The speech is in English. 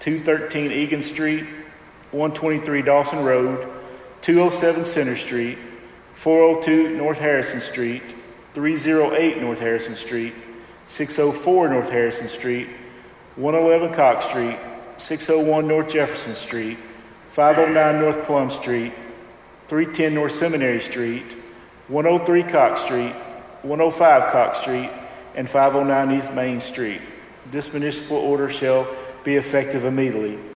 213 Egan Street, 123 Dawson Road, 207 Center Street, 402 North Harrison Street, 308 North Harrison Street, 604 North Harrison Street, 111 Cox Street, 601 North Jefferson Street, 509 North Plum Street, 310 North Seminary Street, 103 Cox Street, 105 Cox Street, and 509 East Main Street. This municipal order shall be effective immediately.